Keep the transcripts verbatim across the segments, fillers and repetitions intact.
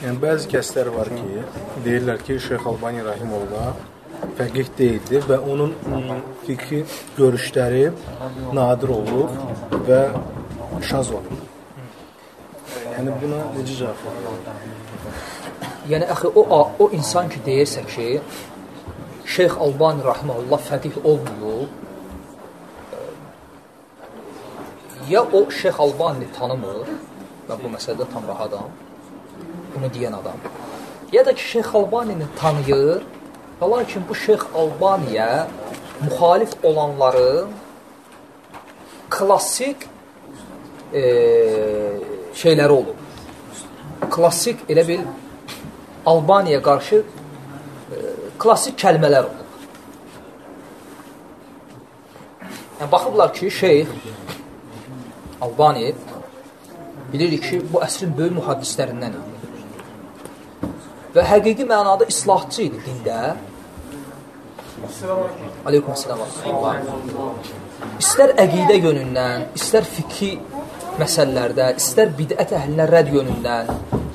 Yəni, bəzi kəslər var ki, deyirlər ki, Şeyx Albani Rahimullah fəqih deyildi və onun fikri görüşləri nadir olub və şaz olub. Yəni, buna necə cavab verir? Yəni, əxi, o, o insan ki, deyirsə ki, Şeyx Albani Rahimullah fəqih olmuyor, ya o Şeyx Albani tanımır, mən bu məsələdə tam rahatam, bunu deyən adam, ya da ki, Şeyx Albanini tanıyır, və lakin bu Şeyx Albaniyə müxalif olanların klassik e, şeyləri olub. Klassik, elə bil, Albaniyə qarşı e, klassik kəlmələr olub. Yəni, baxıblar ki, Şeyx Albani bilirik ki, bu əsrin böyük mühaddislərindən idi. Və həqiqi mənada islahçı idi dində. Aleykum selam. İstər əqidə yönündən, istər fikri məsələlərdə, istər bidət əhlinə rədd yönündən,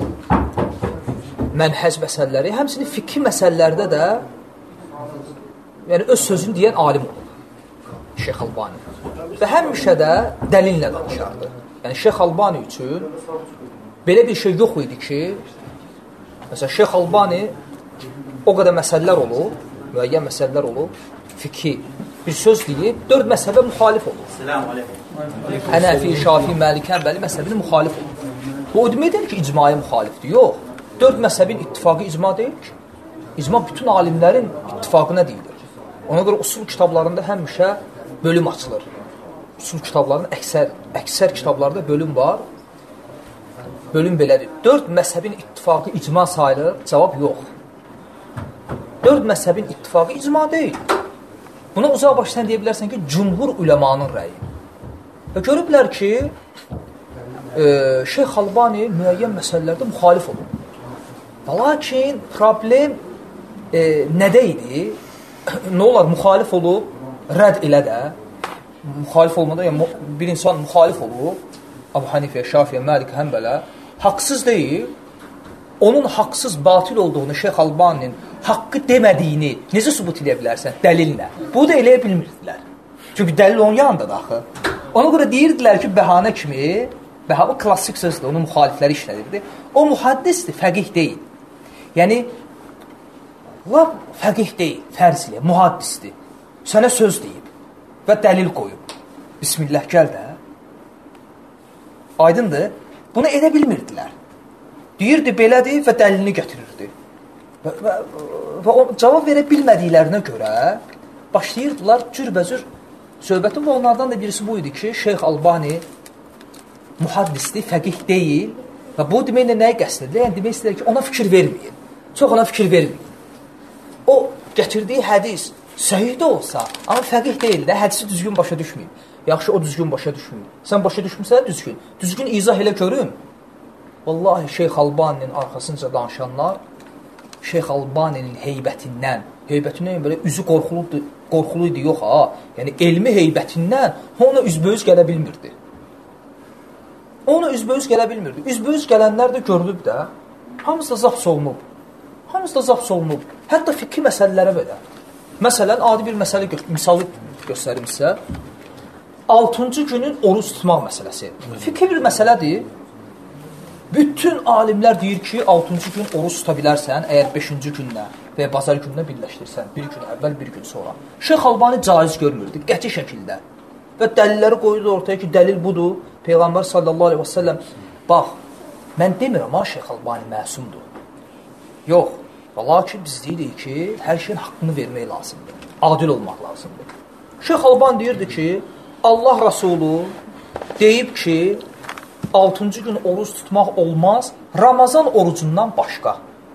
mənhəc məsələləri, həmsinin fikri məsələlərdə də yəni öz sözünü deyən alim olub. Şeyx Albani. Və həmişə də dəlillə danışardı. Yəni, Şeyx Albani üçün belə bir şey yox idi ki, məsələn, Şeyx Albani o qədər məsələlər olub, müəyyən məsələlər olub, fikri bir söz deyib, dörd məsəbə müxalif olub. Hənəfi, Şafi, Məliki, Həmbəli məsəbini müxalif olub. Bu, o deməkdir ki, icmaya müxalifdir. Yox, dörd məsəbin ittifaqı icma deyil ki. İcma bütün alimlərin ittifaqına deyilir. Ona görə usul kitablarında həmişə bölüm açılır. Usul kitablarının əksər, əksər kitablarda bölüm var. Bölüm belədir. Dörd məzhəbin ittifaqı icma sayılır. Cavab yox. Dörd məzhəbin ittifaqı icma deyil. Buna uzaq başdan deyə bilərsən ki, cümhur üləmanın rəyi. Və görüblər ki, e, Şeyx Albani müəyyən məsələlərdə müxalif olub. Lakin problem e, nədə idi? Nə olar, müxalif olub, rədd elə də. Müxalif olmadan, yəni bir insan müxalif olub, Abu Hanifə, Şafiyə, Məlik, Həmbələ, haqsız deyil, onun haqsız, batil olduğunu, Şeyx Albaninin haqqı demədiyini necə sübut edə bilərsən? Dəlillə. Bu da eləyə bilmirdilər. Çünki dəlil onun yanındadır axı. Ona görə deyirdilər ki, bəhanə kimi, bəhanə klassik sözdür, onun müxalifləri işlədirdi. O mühaddisdir, fəqih deyil. Yəni, lab fəqih deyil, fərz ilə, mühaddisdir. Sənə söz deyib və dəlil qoyub. Bismillah, gəl də. Aydındır. Bunu edə bilmirdilər. Deyirdi, belədir və dəlilini gətirirdi. Və, və, və o, cavab verə bilmədiklərinə görə başlayırdılar cürbəcür söhbətin və onlardan da birisi bu idi ki, Şeyx Albani mühaddisdir, fəqih deyil və bu deməklə nəyə qəsd edilir? Yəni, demək istəyir ki, ona fikir verməyin. Çox ona fikir verməyin. O gətirdiyi hədis səhih də olsa, amma fəqih deyil də, hədisi düzgün başa düşməyin. Yaxşı, o düzgün başa düşmür. Sən başa düşmürsən, düzgün. Düzgün izah elə görüm. Vallahi Şeyx Albaninin arxasınca danışanlar Şeyx Albaninin heybətindən, heybətindən belə üzü qorxuludur, qorxuluydu, yox ha. Yəni elmi heybətindən ona üzböyüz gələ bilmirdi. Ona üzböyüz gələ bilmirdi. Üzböyüz gələnlər də görülüb də, hamısı da zapt olunub. Hamısı da zapt olunub. Hətta fikri məsələlərə belə. Məsələn, adi bir məsələ gö misalı göstərim sizə. Altıncı günün oruç tutmaq məsələsi. Fikri bir məsələdir. Bütün alimlər deyir ki, altıncı gün oruç tuta bilərsən, əgər beşinci günlə və ya bazar günlə birləşdirsən, bir gün əvvəl, bir gün sonra. Şeyx Albani caiz görmürdü, qəti şəkildə. Və dəlilləri qoydu ortaya ki, dəlil budur. Peyğəmbər sallallahu aleyhi və səlləm, bax, mən demirəm, ha, Şeyx Albani məsumdur. Yox, lakin biz deyirik ki, hər şeyin haqqını vermək lazımdır, adil olmaq lazımdır. Şeyx Albani deyirdi ki, Allah Rasulü deyib ki, altıncı gün oruç tutmaq olmaz, Ramazan orucundan başqa.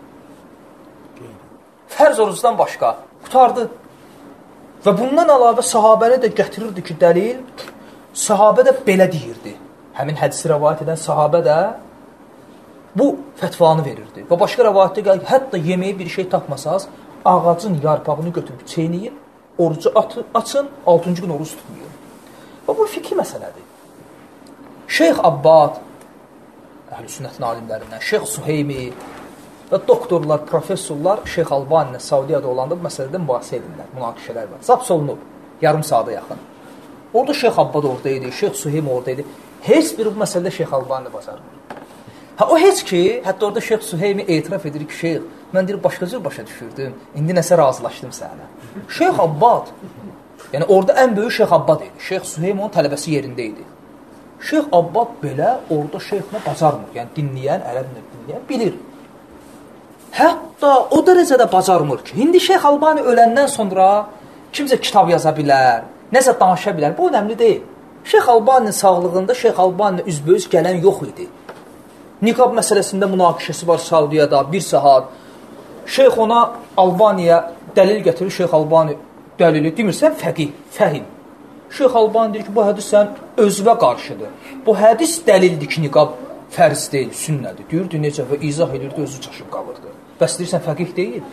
Fərz orucundan başqa. Qutardı. Və bundan əlavə sahabəni də gətirirdi ki, dəlil, sahabə də belə deyirdi. Həmin hədisi rəvayət edən sahabə də bu fətvanı verirdi. Və başqa rəvayətdə gəlir ki, hətta yeməyə bir şey tapmasaz, ağacın yarpağını götürüb çeyniyin, orucu atı, açın, altıncı gün oruç tutmuyor. Və bu fikri məsələdir. Şeyx Abbad, əhl-i sünnətin alimlərindən, Şeyx Suheymi, və doktorlar, professorlar Şeyx Albani ilə Saudiyada olanda bu məsələdə mübahisə edirlər, münaqişələr var. Zaps olunub, yarım saata yaxın. Orada Şeyx Abbad orada idi, Şeyx Süheym orada idi. Heç biri bu məsələdə Şeyx Albani bacarmır. Ha, o heç ki, hətta orada Şeyx Süheymi etiraf edir ki, Şeyx, mən deyir, başqa cür başa düşürdüm, indi nəsə razılaşdım sənə. Şeyx Abbad, yəni orada ən böyük Şeyx Abbad idi. Şeyx Süheym onun tələbəsi yerində idi. Şeyx Abbad belə orada şeyxlə bacarmır. Yəni dinləyən, ərəblə dinləyən bilir. Hətta o dərəcədə bacarmır ki, indi Şeyx Albani öləndən sonra kimsə kitab yaza bilər, nəsə danışa bilər. Bu önəmli deyil. Şeyx Albaninin sağlığında Şeyx Albaninin üzböz gələn yox idi. Niqab məsələsində münaqişəsi var Saudiyada, bir saat. Şeyx ona Albaniya dəlil gətirir, Şeyx Albani dəlili demirsən, fəqih, fəhim. Şeyx Albani deyir ki, bu hədis sən özvə qarşıdır. Bu hədis dəlildir ki, niqab fərz deyil, sünnədir. Deyirdi, necə və izah edirdi, özü çaşıb qalırdı. Bəs deyirsən, fəqih deyil.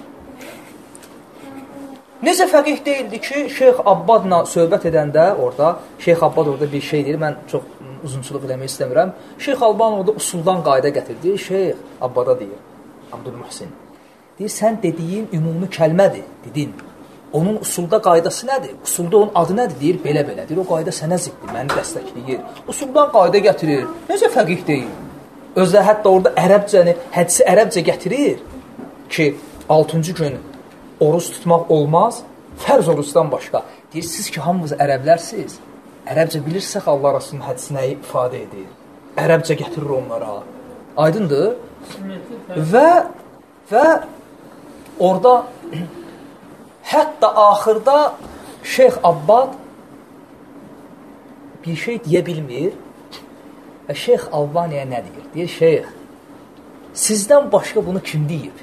Necə fəqih deyildi ki, Şeyx Abbadla söhbət edəndə orada, Şeyx Abbad orada bir şey deyir, mən çox uzunçuluq eləmək istəmirəm. Şeyx Albani orada usuldan qayda gətirdi. Şeyx Abbada deyir, Abdülmuhsin. Deyir, sən dediyin ümumi kəlmədir, dedin. Onun usulda qaydası nədir? Usulda onun adı nədir? Deyir, belə-belə. Deyir, o qayda sənə ziddir, məni dəstəkləyir. Usuldan qayda gətirir. Necə fəqih deyil? Özlə hətta orada ərəbcəni, hədisi ərəbcə gətirir ki, altıncı gün oruz tutmaq olmaz, fərz oruzdan başqa. Deyir, siz ki, hamımız ərəblərsiz. Ərəbcə bilirsək Allah Rasulunun hədisi nəyi ifadə edir? Ərəbcə gətirir onlara. Aydındır? Və və orada hətta axırda Şeyx Abbad bir şey deyə bilmir və Şeyx Albaniyə nə deyir? Deyir, Şeyx, sizdən başqa bunu kim deyib?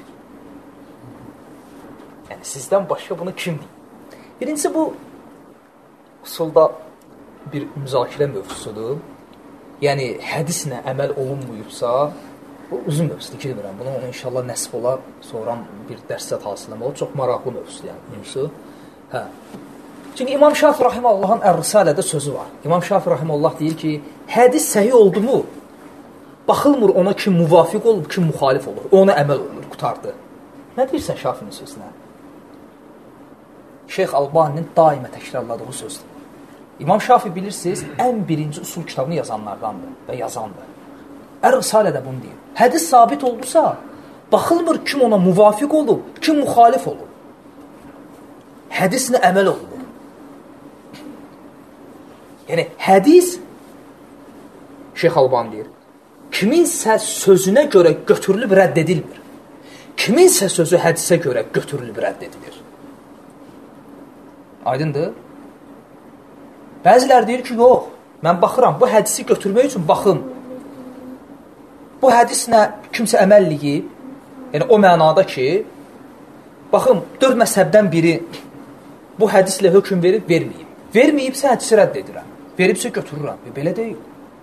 Yəni, sizdən başqa bunu kim deyib? Birincisi, bu usulda bir müzakirə mövzusudur. Yəni, hədislə əməl olunmuyubsa, bu uzun mövzudur, bilmirəm. Bunu inşallah nəsib olar, sonra bir dərsət hasılama olur. Çox maraqlı mövzudur, yəni, mövzu. Hə. Çünki İmam Şafi Rahiməllahın Ər-Risalədə sözü var. İmam Şafi Rahiməullah deyir ki, hədis səhih oldu mu, baxılmır ona kim müvafiq olub, kim müxalif olur. Ona əməl olunur, qutardı. Nə deyirsən Şafinin sözünə? Şeyx Albaninin daimə təkrarladığı sözdür. İmam Şafi bilirsiniz, ən birinci usul kitabını yazanlardandır və yazandır. Ər-Risalədə bunu deyir. Hədis sabit oldusa, baxılmır kim ona müvafiq olub, kim müxalif olub. Hədislə əməl olunur. Yəni, hədis, Şeyx Alban deyir, kiminsə sözünə görə götürülüb rədd edilmir. Kiminsə sözü hədisə görə götürülüb rədd edilir. Aydındır? Bəziləri deyir ki, yox, mən baxıram, bu hədisi götürmək üçün baxım. Bu hədislə kimsə əməl eləyib, yəni o mənada ki, baxım, dörd məzhəbdən biri bu hədislə hökm verib, verməyib. Verməyibsə hədisi rədd edirəm. Veribsə götürürəm. Belə deyil.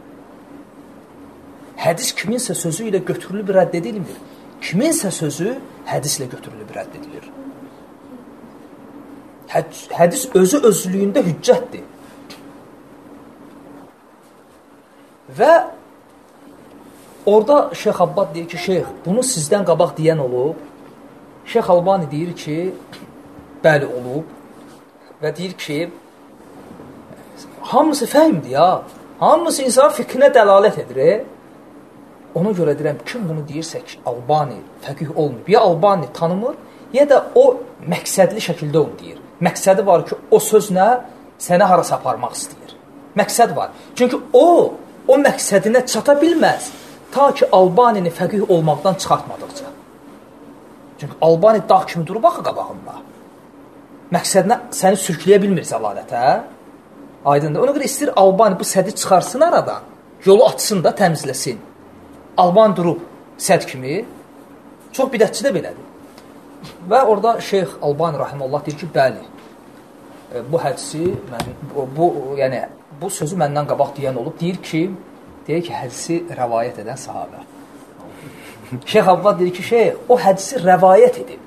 Hədis kiminsə sözü ilə götürülüb rədd edilmir. Kiminsə sözü hədislə götürülüb rədd edilir. Hədis özü özlüyündə hüccətdir. Və orada Şeyx Abbad deyir ki, Şeyx, bunu sizdən qabaq deyən olub. Şeyx Albani deyir ki, bəli olub. Və deyir ki, hamısı fəhimdir ya. Hamısı insan fikrinə dəlalət edir. Ona görə deyirəm, kim bunu deyirsə ki, Albani fəqih olmuyor. Ya Albani tanımır, ya da o məqsədli şəkildə onu deyir. Məqsədi var ki, o sözlə səni harasa aparmaq istəyir. Məqsəd var. Çünki o, o məqsədinə çata bilməz, ta ki, Albanini fəqih olmaqdan çıxartmadıqca. Çünki Albani dağ kimi durub axı qabağında. Məqsədinə səni sürkləyə bilmir zəlalətə. Aydındır. Ona görə istəyir Albani bu sədi çıxarsın aradan, yolu açsın da təmizləsin. Albani durub səd kimi, çox bidətçi də belədir. Və orada Şeyx Albani Rahimullah deyir ki, bəli, bu hədisi, mən, bu, yəni, bu sözü məndən qabaq deyən olub, deyir ki, deyir ki, hədisi rəvayət edən sahabə. Şeyx Abbad deyir ki, Şeyx, o hədisi rəvayət edib.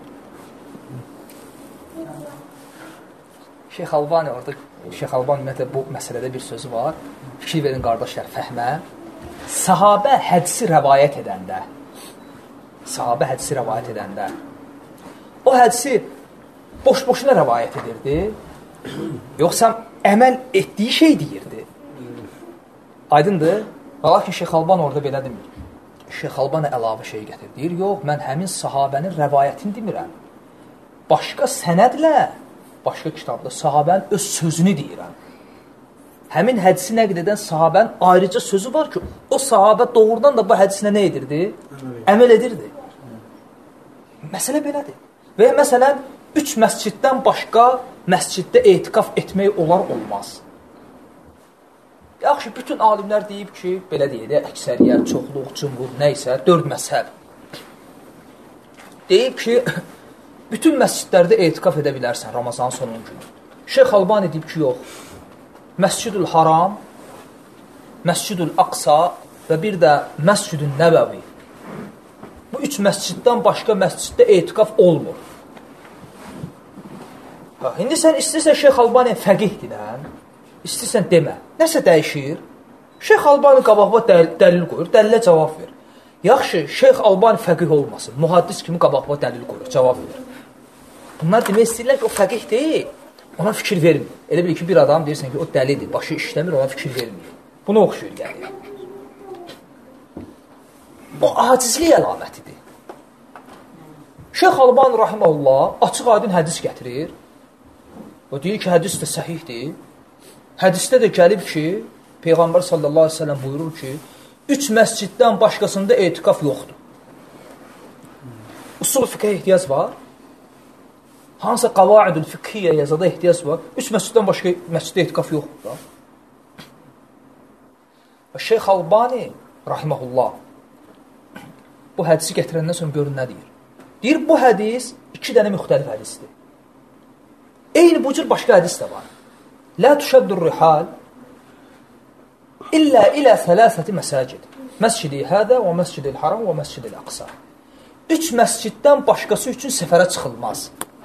Şeyx Albani orada, Şeyx Albani ümumiyyətlə bu məsələdə bir sözü var. Fikir verin qardaşlar, fəhmə. Sahabə hədisi rəvayət edəndə, sahabə hədisi rəvayət edəndə o hədisi boş-boşuna rəvayət edirdi, yoxsa əməl etdiyi şey deyirdi. Aydındır? Lakin Şeyx Albani orada belə demir. Şeyx Albani əlavə şey gətir. Deyir, yox, mən həmin sahabənin rəvayətini demirəm. Başqa sənədlə, başqa kitabda sahabənin öz sözünü deyirəm. Həmin hədisi nəqd edən sahabənin ayrıca sözü var ki, o sahabə doğrudan da bu hədisinə nə edirdi? Əməl edirdi. Məsələ belədir. Və məsələn, üç məsciddən başqa məsciddə etiqaf etmək olar, olmaz. Yaxşı, bütün alimlər deyib ki, belə deyil, əksəriyyət, çoxluq, cümhur, nəysə, dörd məzhəb. Deyib ki, bütün məscidlərdə etiqaf edə bilərsən Ramazanın sonun günü. Şeyx Albani deyib ki, yox. Məscidül Haram, Məscidül Aqsa və bir də Məscidül Nəbəvi. Bu üç məsciddən başqa məsciddə etiqaf olmur. Bax, indi sən istəyirsən Şeyx Albaniyə fəqih dilən, istəyirsən demə. Nəsə dəyişir? Şeyx Albani qabağıma dəl dəlil qoyur, dəlilə cavab ver. Yaxşı, Şeyx Albani fəqih olmasın, mühaddis kimi qabağıma dəlil qoyur, cavab ver. Bunlar demək istəyirlər ki, o fəqih deyil, ona fikir vermir. Elə bil ki, bir adam deyirsən ki, o dəlidir, başı işləmir, ona fikir vermir. Bunu oxşuyur gəlir. O acizlik əlamətidir. Şeyx Albani rahimehullah açıq aydın hədis gətirir. O deyir ki, hədis də səhihdir. Hədisdə də gəlib ki, Peyğəmbər sallallahu aleyhi ve sellem buyurur ki, üç məsciddən başqasında etiqaf yoxdur. Usul fiqhə ehtiyac var. Hansısa qavaidül fiqhiyyə yazada ehtiyac var. Üç məsciddən başqa məsciddə etiqaf yoxdur da. Və Şeyx Albani rahimehullah bu hədisi gətirəndən sonra görün nə deyir. Deyir, bu hədis iki dənə müxtəlif hədisdir. Eyni bu cür başqa hədis də var. La tuşaddur rihal illə ilə thələsəti məsəcid. Məscidi hədə və məscidi haram və məscidi aqsa. Üç məsciddən başqası üçün səfərə çıxılmaz.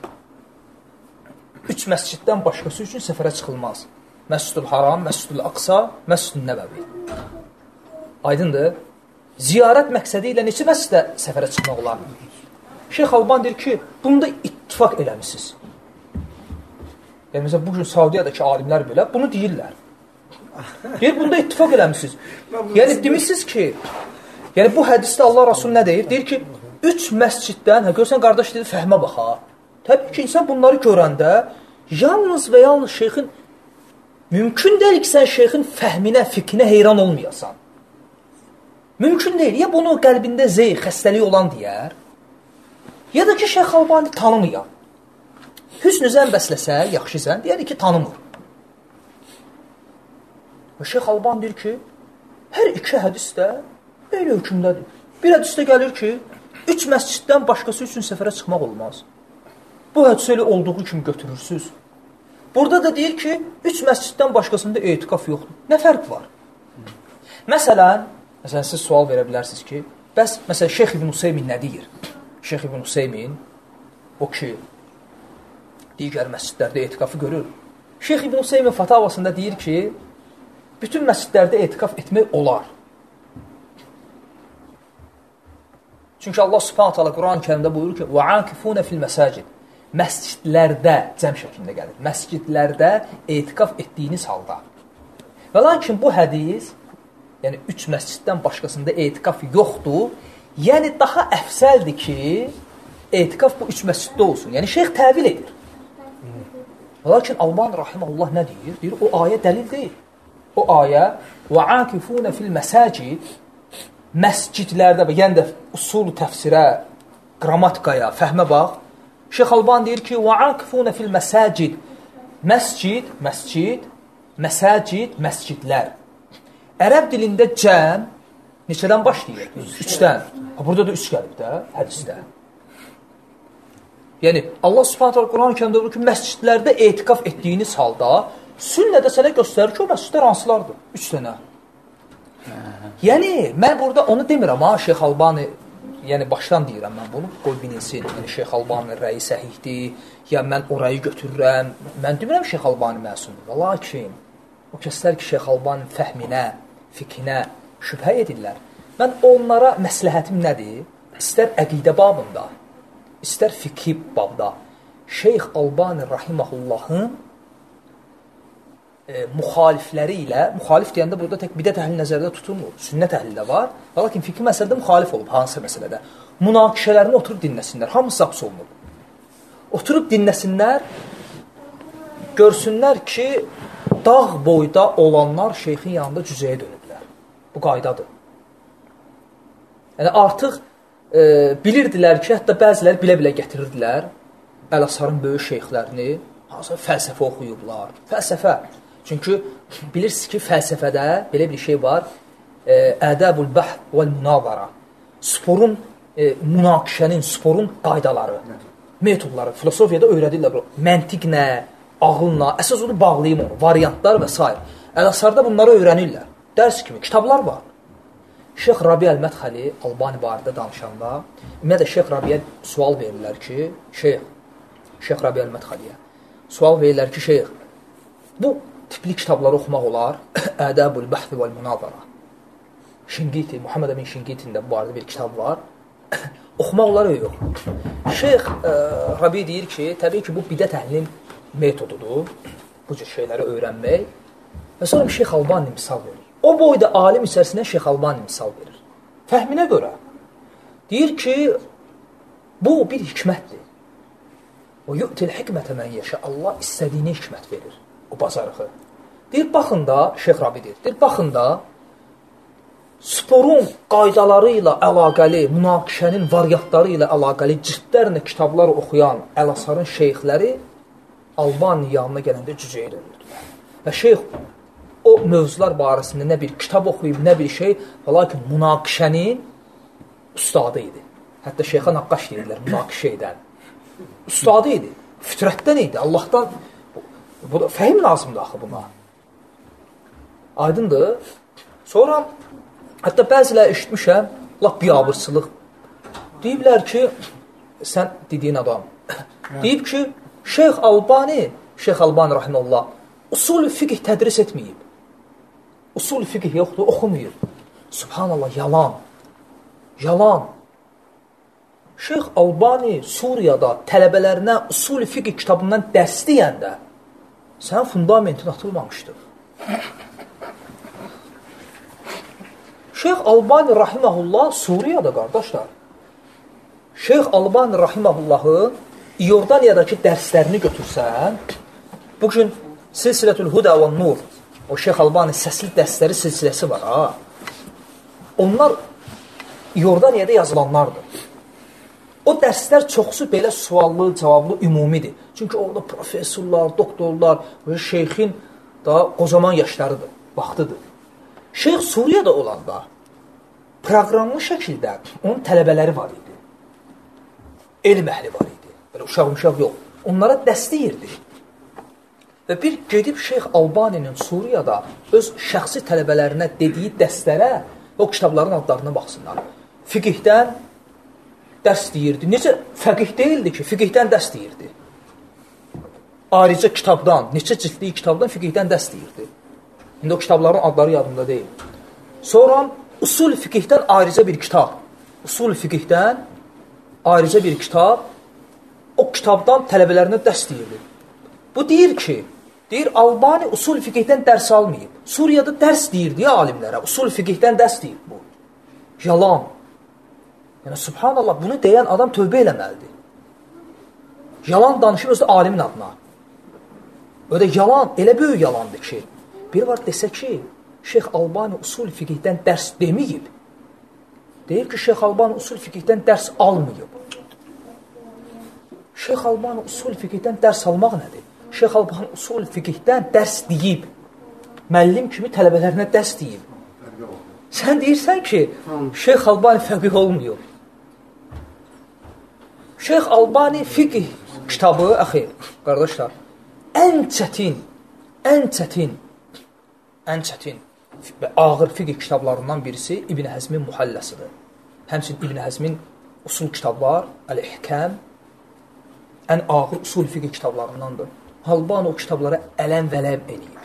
Üç məsciddən başqası üçün səfərə çıxılmaz. Məscidül haram, məscidül aqsa, məscidül nəbəvi. Aydındır? Ziyarət məqsədi ilə neçə məscidə səfərə çıxmaq olar? Şeyx Albani deyir ki, bunda ittifak eləmişsiniz. Yəni, məsələn, bugün Saudiyadakı alimlər belə bunu deyirlər. Deyir, bunda ittifak eləmişsiniz. Yəni, demişsiniz ki, yəni bu hədisdə Allah Rasulü nə deyir? Deyir ki, üç məsciddən, hə, görsən, qardaş deyir, fəhmə baxa. Təbii ki, insan bunları görəndə, yalnız və yalnız şeyxin, mümkün deyil ki, sən şeyxin fəhminə, fikrinə heyran olmayasan. Mümkün deyil. Ya bunu qəlbində zeyh, xəstəlik olan deyər, ya da ki, Şeyx Albani tanımayan. Hüsnü zən bəsləsə, yaxşı zən, deyər ki, tanımır. Və Şeyx Albani deyir ki, hər iki hədis də eyni hökmdədir. Bir hədisdə gəlir ki, üç məsciddən başqası üçün səfərə çıxmaq olmaz. Bu hədisi elə olduğu kimi götürürsünüz. Burada da deyir ki, üç məsciddən başqasında etiqaf yoxdur. Nə fərq var? Məsələn, məsələn, siz sual verə bilərsiniz ki, bəs, məsələn, Şeyx İbn Hüseymin nə deyir? Şeyx İbn Hüseymin, o ki, digər məscidlərdə etiqafı görür. Şeyx İbn Hüseymin fatavasında deyir ki, bütün məscidlərdə etiqaf etmək olar. Çünki Allah Subhanahu taala Quran-ı Kərimdə buyurur ki, "Və-âkifûne fil-məsəcid." Məscidlərdə cəm şəklində gəlir. Məscidlərdə etiqaf etdiyiniz halda. Və lakin bu hədis, yəni üç məsciddən başqasında etiqaf yoxdur. Yəni daha əfsəldir ki, etiqaf bu üç məsciddə olsun. Yəni şeyx təvil edir. Lakin Albani rahimehullah nə deyir? Deyir, o ayə dəlil deyil. O ayə "Və-âkifûne fil-məsəcid" məscidlərdə, yəni də usul təfsirə, qrammatikaya, fəhmə bax. Şeyx Albani deyir ki, "Və-âkifûne fil-məsəcid" məscid, məscid, məsəcid, məscidlər. Ərəb dilində cəm neçədən başlayır? Üçdən. Burada da üç gəlib də, hədisdə. Yəni, Allah Subhanahu Quran-ı Kərimdə buyurur ki, məscidlərdə etiqaf etdiyiniz halda sünnədə sənə göstərir ki, o məscidlər hansılardır? Üç dənə. Yəni, mən burada onu demirəm, ha, Şeyx Albani, yəni başdan deyirəm mən bunu, qoy bilinsin. Yəni, Şeyx Albani rəyi səhihdir, ya mən orayı götürürəm. Mən demirəm Şeyx Albani məsumdur. Lakin, o kəslər ki, Şeyx Albani fəhminə, fikrinə şübhə edirlər. Mən onlara məsləhətim nədir? istər əqidə babında, istər fiqhi babda Şeyx Albani Rahimahullahın e, müxalifləri ilə, müxalif deyəndə burada tək bidət əhli nəzərdə tutulmur, sünnət əhli də var, lakin fiqhi məsələdə müxalif olub, hansı məsələdə. Münaqişələrini oturub dinləsinlər, hamısı zaps olunub. Oturub dinləsinlər, görsünlər ki, dağ boyda olanlar şeyxin yanında cüzəyə dönüblər. Bu qaydadır. Yəni, artıq e, bilirdilər ki, hətta bəziləri bilə-bilə gətirirdilər Əl-Əsarın böyük şeyxlərini, hansı fəlsəfə oxuyublar. Fəlsəfə. Çünki bilirsiniz ki, fəlsəfədə belə bir şey var, e, ədəbul bəhd vəl-münavara. Sporun, e, münaqişənin, sporun qaydaları, metodları, filosofiyada öyrədirlər. Məntiq nə, ağılla, əsas onu bağlayım onu, variantlar və s. Əl-Əsarda bunları öyrənirlər. Dərs kimi, kitablar var. Şeyx Rabi Əl-Mədxəli Albani barədə danışanda, ümumiyyətlə Şeyx Rabiyə sual verirlər ki, Şeyx, Şeyx Rabi Əl-Mədxəliyə sual verirlər ki, Şeyx, bu tipli kitabları oxumaq olar, Ədəbul Bəhthi vəl-Münazara. Şinqiti, Muhammed Əmin Şinqitində bu barədə bir kitab var. Oxumaq olar ya yox. Şeyx e, Rabi deyir ki, təbii ki, bu bidət əhlinin metodudur, bu cür şeyləri öyrənmək. Və sonra Şeyx Albani misal verir. O boyda alim içərisindən Şeyx Albani misal verir. Fəhminə görə. Deyir ki, bu bir hikmətdir. O yu'til hikmətə mən yeşə. Allah istədiyini hikmət verir. O bazarıqı. Deyir, baxın da, Şeyx Rabi deyir, deyir, baxın da, sporun qaydaları ilə əlaqəli, münaqişənin variantları ilə əlaqəli cildlərlə kitablar oxuyan Əl-Əsarın şeyxləri Albani yanına gələndə cüzəyə dönürdülər. Və şeyx o mövzular barəsində nə bir kitab oxuyub, nə bir şey, lakin münaqişənin ustadı idi. Hətta şeyxa naqqaş deyirlər, münaqişə edən. Ustadı idi, fitrətdən idi, Allahdan, bu da fəhim lazımdır axı buna. Aydındır. Sonra, hətta bəzilə eşitmişəm, lap biabırsılıq. Deyiblər ki, sən dediyin adam, deyib ki, Şeyx Albani, Şeyx Albani rahimehullah, usul fiqh tədris etməyib. Usul fiqh yoxdur, oxumayıb. Subhanallah, yalan. Yalan. Şeyx Albani Suriyada tələbələrinə usul fiqh kitabından dərs deyəndə sənin fundamentin atılmamışdır. Şeyx Albani rahimehullah Suriyada, qardaşlar. Şeyx Albani rahimehullahın İordaniyadakı dərslərini götürsən, bugün Silsilətül Huda və Nur, o Şeyx Albani səsli dərsləri silsiləsi var, ha. Onlar İordaniyada yazılanlardır. O dərslər çoxsu belə suallı, cavablı, ümumidir. Çünki orada professorlar, doktorlar və şeyxin da qocaman yaşlarıdır, vaxtıdır. Şeyx Suriyada olanda proqramlı şəkildə onun tələbələri var idi. Elm əhli var idi. Belə uşaq-uşaq yox. Onlara dərs deyirdi. Və bir gedib Şeyx Albaninin Suriyada öz şəxsi tələbələrinə dediyi dərslərə və o kitabların adlarına baxsınlar. Fiqhdən dərs deyirdi. Necə fəqih deyildi ki, fiqhdən dərs deyirdi. Ayrıca kitabdan, neçə cildli kitabdan fiqhdən dərs deyirdi. İndi o kitabların adları yadımda deyil. Sonra usul fiqhdən ayrıca bir kitab. Usul fiqhdən ayrıca bir kitab. O kitabdan tələbələrinə dərs deyirdi. Bu deyir ki, deyir Albani usul fiqhdən dərs almayıb. Suriyada dərs deyir deyə alimlərə. Usul fiqhdən dərs deyir bu. Yalan. Yəni, subhanallah, bunu deyən adam tövbə eləməlidir. Yalan danışır özü alimin adına. Öyle yalan, elə böyük yalandır ki, bir var desə ki, Şeyx Albani usul fiqhdən dərs deməyib. Deyir ki, Şeyx Albani usul fiqhdən dərs almayıb. Şeyx Albani usul fiqhdən dərs almaq nədir? Şeyx Albani usul fiqhdən dərs deyib. Müəllim kimi tələbələrinə dərs deyib. Sən deyirsən ki, Şeyx Albani fəqih olmuyor. Şeyx Albani fiqh kitabı, əxi, qardaşlar, ən çətin, ən çətin, ən çətin və ağır fiqh kitablarından birisi İbn Həzmin Muhalləsidir. Həmçinin İbn Həzmin usul kitablar, Əl-İhkəm, ən ağır usul fiqh kitablarındandır. Albani o kitablara ələm vələm eləyib.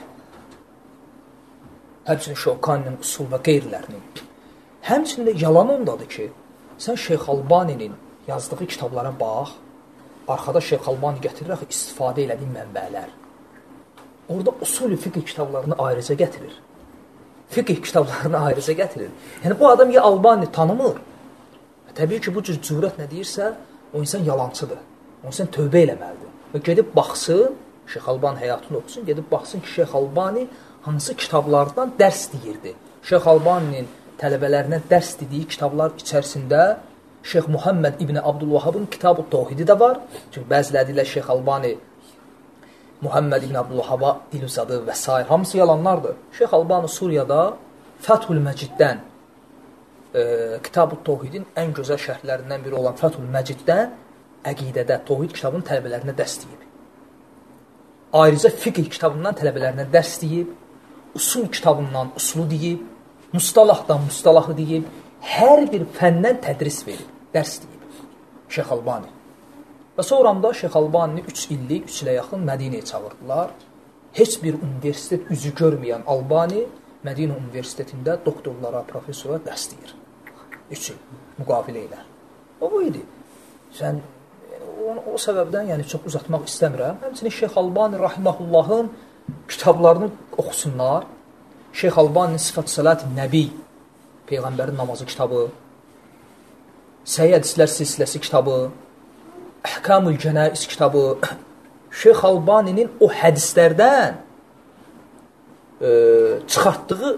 Həmçinin Şovkaninin usul və qeyrilərinin. Həmçinin də yalan ondadır ki, sən Şeyx Albaninin yazdığı kitablara bax, arxada Şeyx Albani gətirir axı istifadə elədiyi mənbələr. Orada usul-i fiqh kitablarını ayrıca gətirir. Fiqh kitablarını ayrıca gətirir. Yəni, bu adam ya Albani tanımır. Təbii ki, bu cür cürət nə deyirsə, o insan yalancıdır. O insan tövbə eləməlidir. Və gedib baxsın, Şeyx Albani həyatını oxusun, gedib baxsın ki, Şeyx Albani hansı kitablardan dərs deyirdi. Şeyx Albaninin tələbələrinə dərs dediyi kitablar içərisində Şeyx Muhammed İbn Abdülvahabın Kitab-ı Tevhidi də var. Çünki bəziləri ilə Şeyx Albani Muhammed İbn Abdülvahaba dil uzadı və s. Hamısı yalanlardır. Şeyx Albani Suriyada Fəthül Məciddən e, Kitab-ı Tevhidin ən gözəl şərhlərindən biri olan Fəthül Məciddən əqidədə Tevhid kitabının tələbələrinə dərs deyib. Ayrıca fiqh kitabından tələbələrinə dərs deyib, usul kitabından usulu deyib, mustalahdan mustalahı deyib, hər bir fəndən tədris verib, dərs deyib Şeyx Albani. Və sonramda Şeyx Albanini üç illik, üç ilə yaxın Mədinəyə çağırdılar. Heç bir universitet üzü görməyən Albani Mədinə Universitetində doktorlara, professora dərs deyir. üç il müqavilə ilə. O bu idi. Sən O, o səbəbdən yəni çox uzatmaq istəmirəm. Həmçinin Şeyx Albani rahimehullahın kitablarını oxusunlar. Şeyx Albani Sifat Salat Nəbi, Peyğəmbərin namazı kitabı, Səhih hədislər silsiləsi kitabı, Əhkamül Cənaiz kitabı, Şeyx Albaninin o hədislərdən e, çıxartdığı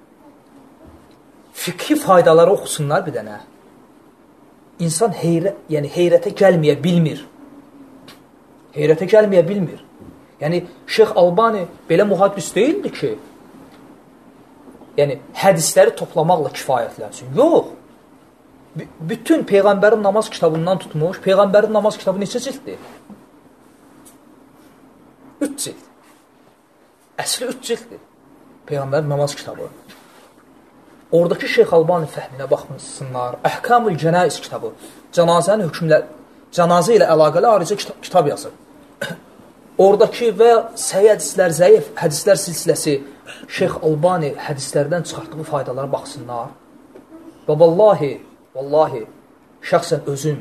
fikri faydaları oxusunlar bir dənə. İnsan heyrə, yəni heyrətə gəlməyə bilmir. Heyrətə gəlməyə bilmir. Yəni, Şeyx Albani belə mühəddis deyildi ki, yəni, hədisləri toplamaqla kifayətlənsin. Yox. B bütün Peyğəmbərin namaz kitabından tutmuş, Peyğəmbərin namaz kitabı neçə cilddir? Üç cild. Əsli üç cilddir. Peyğəmbərin namaz kitabı. Oradakı Şeyx Albani fəhminə baxmışsınlar. Əhkamül Cənaiz kitabı. Cənazənin hökmləri, cənazə ilə əlaqəli ayrıca kitab, kitab yazır. Oradakı və səhih hədislər, zəif hədislər silsiləsi Şeyx Albani hədislərdən çıxartdığı faydalara baxsınlar. Və vallahi, vallahi, şəxsən özüm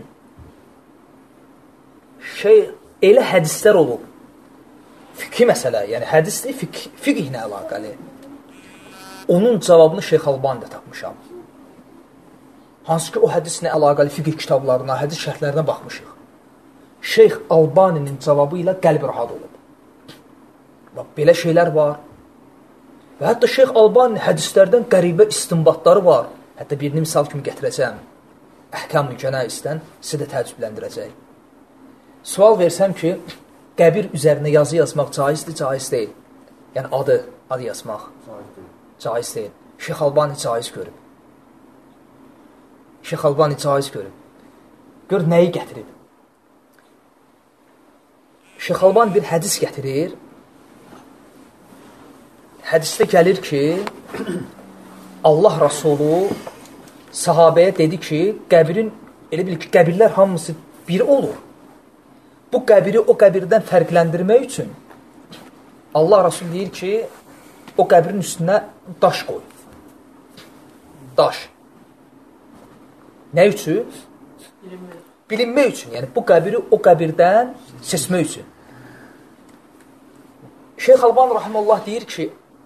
şey, elə hədislər olub. Fikri məsələ, yəni hədisli fik fiqhlə əlaqəli. Onun cavabını Şeyx Albani'də tapmışam. Hansı ki, o hədislə əlaqəli fiqh kitablarına, hədis şərhlərinə baxmışıq. Şeyx Albani'nin cavabı ilə qəlb rahat olub. Bax, belə şeylər var. Və hətta Şeyx Albani'nin hədislərdən qəribə istinbatları var. Hətta birini misal kimi gətirəcəm. Əhkamül Cənaizdən sizə də təəccübləndirəcək. Sual versəm ki, qəbir üzərinə yazı yazmaq caizdir, caiz deyil. Yəni adı, adı yazmaq. Caiz deyil. Şeyx Albani caiz görüb. Şeyx Albani caiz görüb. Gör, nəyi gətirib? Şeyx Albani bir hədis gətirir. Hədisdə gəlir ki, Allah Rasulü sahabəyə dedi ki, qəbirin, elə bil ki, qəbirlər hamısı biri olur. Bu qəbiri o qəbirdən fərqləndirmək üçün Allah Rasulü deyir ki, o qəbrin üstünə daş qoy. Daş. Nə üçün? Bilinmək. Bilinmək üçün. Yəni, bu qəbiri o qəbirdən seçmək üçün. Şeyx Albani rahimehullah deyir ki,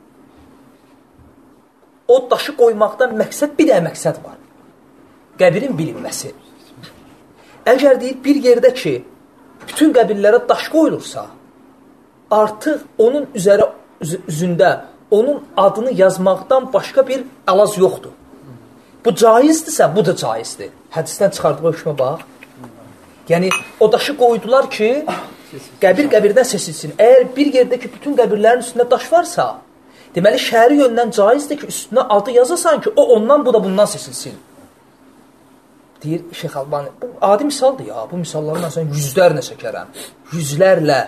o daşı qoymaqdan məqsəd, bir də məqsəd var. Qəbirin bilinməsi. Əgər deyir, bir yerdə ki, bütün qəbirlərə daş qoyulursa, artıq onun üzərə, üzündə onun adını yazmaqdan başqa bir əlaz yoxdur. Bu caizdirsə, bu da caizdir. Hədisdən çıxardığı hökmə bax. Yəni, o daşı qoydular ki, qəbir qəbirdən seçilsin. Əgər bir yerdə ki, bütün qəbirlərin üstündə daş varsa, deməli, şəhəri yöndən caizdir ki, üstünə adı yazırsan ki, o ondan, bu da bundan seçilsin. Deyir Şeyx Albani, bu adi misaldır ya, bu misalları mən sən yüzlərlə çəkərəm. Yüzlərlə.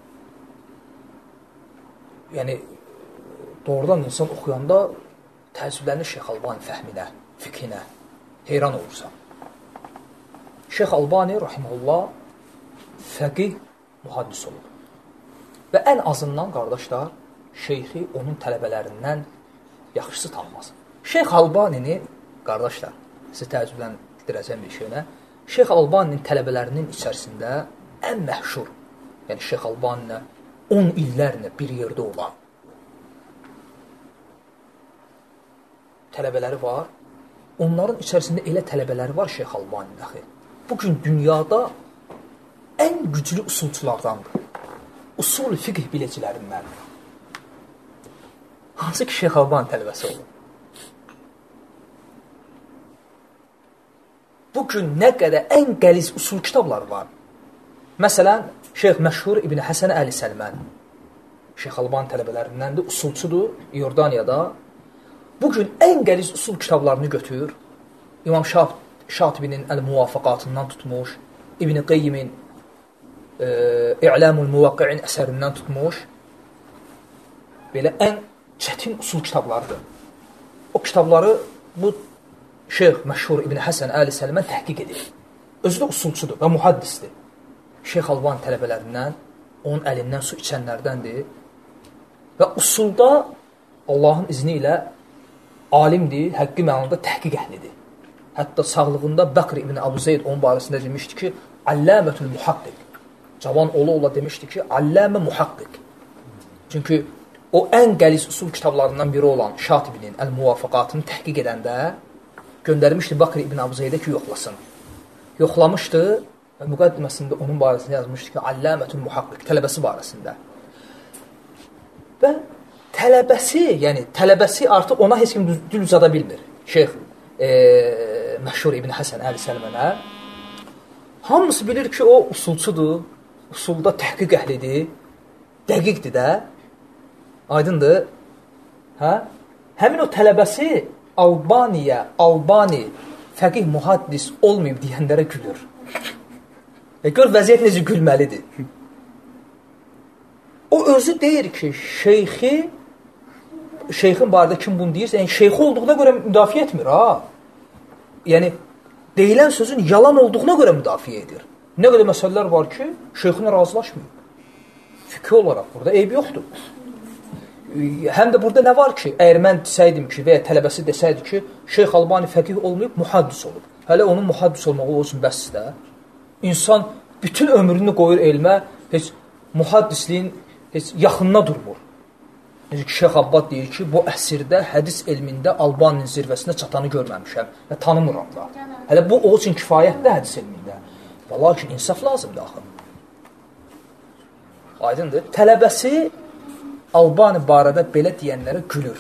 Yəni, doğrudan insan oxuyanda təəccüblənir Şeyx Albani fəhminə, fikrinə, heyran olursan. Şeyx Albani, rahimehullah, fəqih mühaddis olur. Və ən azından, qardaşlar, şeyxi onun tələbələrindən yaxşısı tanımaz. Şeyx Albanini, qardaşlar, siz təəccüblən, etdirəcəm bir şeylə. Şeyx Albaninin tələbələrinin içərisində ən məşhur, yəni Şeyx Albaniylə on illərlə bir yerdə olan tələbələri var. Onların içərisində elə tələbələri var Şeyx Albaninin axı. Bugün dünyada ən güclü usulçulardandır. Usul fiqh biləcəklərindən. Hansı ki Şeyx Albani tələbəsi olur. Bugün nə qədər ən qəliz usul kitabları var. Məsələn, Şeyx məşhur İbn Həsən Əli Səlmən. Şeyx Albani tələbələrindəndir, usulçudur Yordaniyada. Bugün ən qəliz usul kitablarını götür. İmam Şatibinin Əl-Muvafaqatından tutmuş, İbn Qeyyimin e, İ'lamul Muvaqqi'in əsərindən tutmuş. Belə ən çətin usul kitablarıdır. O kitabları bu Şeyx məşhur İbn Həsən Əli Səlmən təhqiq edir. Özü də usulçudur və muhaddisdir. Şeyx Albani tələbələrindən, onun əlindən su içənlərdəndir. Və usulda Allahın izni ilə alimdir, həqqi mənada təhqiq əhlidir. Hətta sağlığında Bəkr ibn Əbu Zeyd onun barəsində demişdi ki, Alləmətül muhaqqiq. Cavan ola-ola demişdi ki, Alləmə muhaqqiq. Çünki o ən qəliz usul kitablarından biri olan Şatibinin Əl-Muvafaqatını təhqiq edəndə göndərmişdi Bəkr ibn Əbu Zeydə ki, yoxlasın. Yoxlamışdı və müqəddiməsində onun barəsində yazmışdı ki, Alləmətül muhaqqiq, tələbəsi barəsində. Və tələbəsi, yəni tələbəsi artıq ona heç kim dil uzada bilmir. Şeyx e, məşhur İbn Həsən Əli Səlmənə. Hamısı bilir ki, o usulçudur, usulda təhqiq əhlidir, dəqiqdir də, aydındır. Hə? Həmin o tələbəsi Albaniya, Albani, fəqih muhaddis olmayıb deyənlərə gülür. E, gör, vəziyyət necə gülməlidir. O özü deyir ki, şeyxi, şeyxin barədə kim bunu deyirsə, yəni şeyxi olduğuna görə müdafiə etmir, ha? Yəni, deyilən sözün yalan olduğuna görə müdafiə edir. Nə qədər məsələlər var ki, şeyxinə razılaşmıyor. Fikri olaraq burada eyb yoxdur. Həm də burada nə var ki, əgər mən desəydim ki, və ya tələbəsi desəydi ki, Şeyx Albani fəqih olmayıb, muhaddis olub. Hələ onun muhaddis olmağı olsun bəs də. İnsan bütün ömrünü qoyur elmə, heç muhaddisliyin heç yaxınına durmur. Necə ki, Şeyx Abbad deyir ki, bu əsrdə hədis elmində Albaninin zirvəsinə çatanı görməmişəm və tanımıram da. Hələ bu o üçün kifayətdə hədis elmində. Və lakin insaf lazımdır axı. Aydındır. Tələbəsi Albani barədə belə deyənlərə gülür.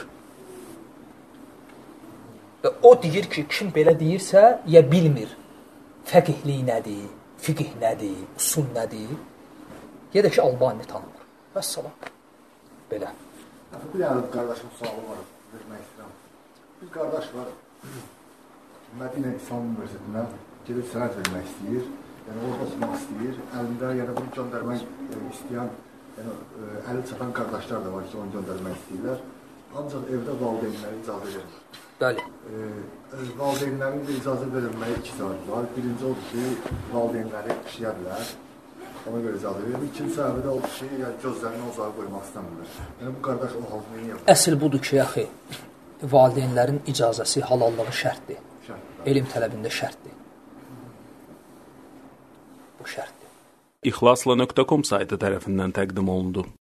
Və o deyir ki, kim belə deyirsə, ya bilmir fəqihlik nədir, fiqh nədir, usul nədir, ya da ki, Albani tanımır. Vəssalam. Belə. Bir dənə qardaşım sualı var, vermək istəyirəm. Bir qardaş var, Mədinə İslam Universitetindən gedib sənət vermək istəyir, yəni orada oxumaq istəyir, əlində yəni bunu göndərmək istəyən, yəni əli çatan qardaşlar da var ki, onu göndərmək istəyirlər. Ancaq evdə valideynləri icazə verir. Bəli. E, valideynlərin də icazə verilməyə iki səbəb var. Birinci odur ki, valideynləri işləyərlər. Ona görə icazə verir. İkinci səbəbi də odur ki, yəni gözlərini uzağa qoymaq istəmirlər. Yəni bu qardaş o halda nə yapır? Əsl budur ki, axı, valideynlərin icazəsi, halallığı şərtdir. Şərtdir. Elm tələbində şərtdir. Bu şərtdir. İxlasla nöqtə com saytı tərəfindən təqdim olundu.